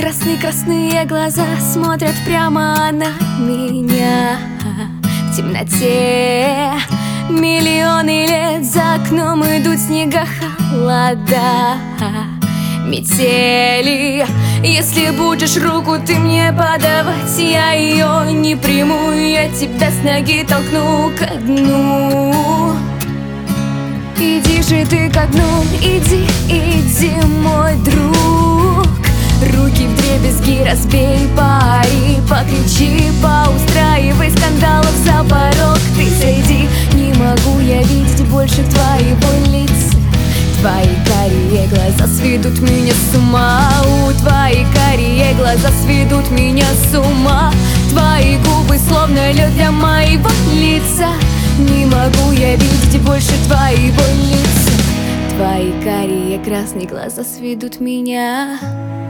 красные глаза смотрят прямо на меня. В темноте миллионы лет за окном идут снега, холода, метели. Если будешь руку ты мне подавать, я ее не приму, я тебя с ноги толкну ко дну. Иди же ты ко дну, иди, иди, мой друг. Руки вдребезги разбей, пари, покричи, поустраивай скандалов за порог. Ты сойди, не могу я видеть больше твоего лица. Твои карие глаза сведут меня с ума. Твои карие глаза сведут меня с ума. Твои губы словно лед для моего лица. Не могу я видеть больше твоего лица. Твои карие красные глаза сведут меня.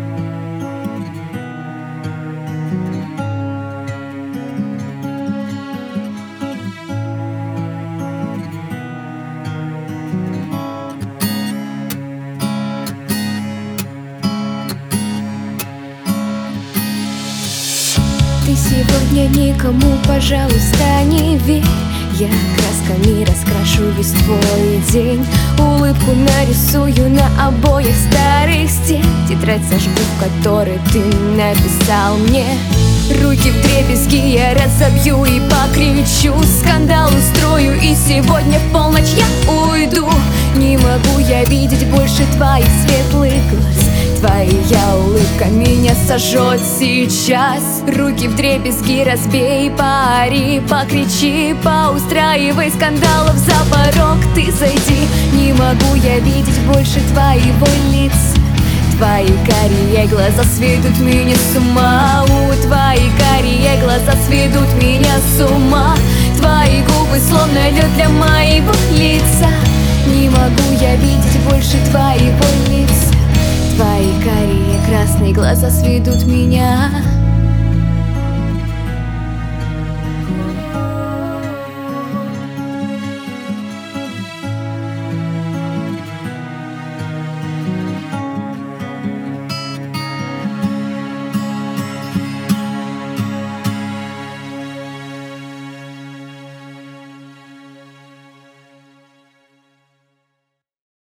Ты сегодня никому, пожалуйста, не верь. Я красками раскрашу весь твой день. Улыбку нарисую на обоях старых стен. Тетрадь сожгу, в которой ты написал мне. Руки вдребезги я разобью и покричу, скандал устрою, и сегодня в полночь я уйду. Не могу я видеть больше твоих светлых глаз. Твоя улыбка меня сожжет сейчас. Руки вдребезги разбей, пари, покричи, поустраивай скандалов за порог. Ты зайди, не могу я видеть больше твоего лица. Твои карие глаза сведут меня с ума. Твои карие глаза сведут меня с ума. Твои губы словно лед для моего лица. Не могу я видеть больше твоего лица. Твои карие красные глаза сведут меня.